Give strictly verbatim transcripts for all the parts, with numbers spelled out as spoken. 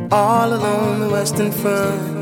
All along the Western Front,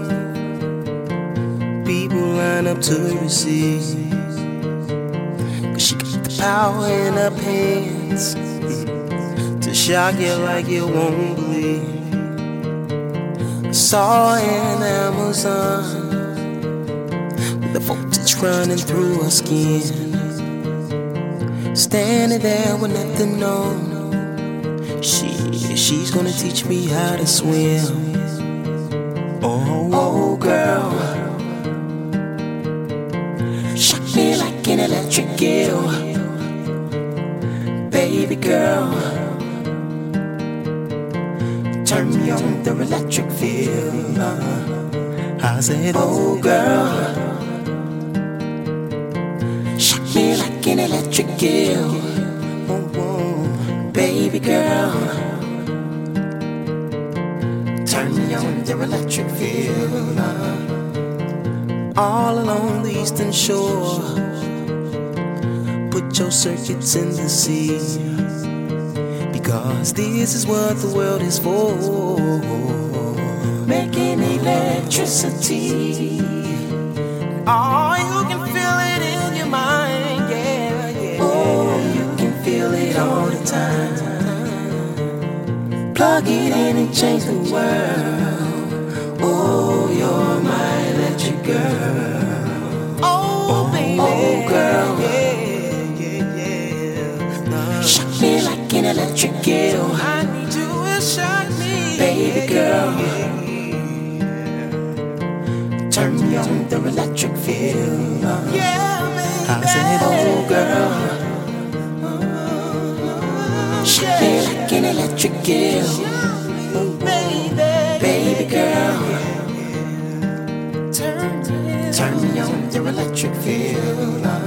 people line up to receive. Cause she got the power in her hands to shock you like you won't believe. I saw her in Amazon with the voltage running through her skin, standing there with nothing on. She, she's gonna teach me how to swim. Oh, oh girl, shock me like an electric eel. Baby girl, turn me on the electric field. I said, oh girl, shock me like an electric eel. Baby girl, turn me on the electric field. All along the eastern shore, put your circuits in the sea, because this is what the world is for, making electricity. Oh, you can feel it in your mind, yeah, yeah. Oh, you can feel it all the time. Plug it in and change the world. Oh, you're my electric girl. Oh, baby, oh girl, yeah, yeah, yeah. Shock me like an electric eel. I need you to shock me, baby girl. Turn me on the electric field. Yeah, baby. I said, oh girl, shock me like an electric eel. Baby girl, turn me on the electric field.